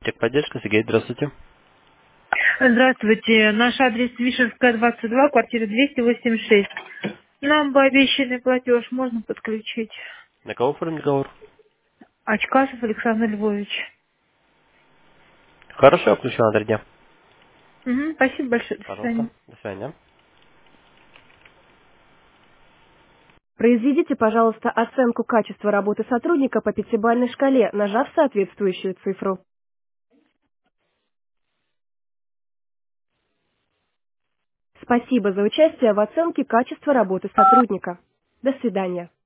Техподдержка, Сергей, здравствуйте. Здравствуйте. Наш адрес Вишенская, 22, квартира 286. Нам бы обещанный платеж можно подключить. На кого оформить договор? Очкасов Александр Львович. Хорошо, я включу на 3 дня. Спасибо большое. До Пожалуйста. свидания. До свидания. Произведите, пожалуйста, оценку качества работы сотрудника по пятибалльной шкале, нажав соответствующую цифру. Спасибо за участие в оценке качества работы сотрудника. До свидания.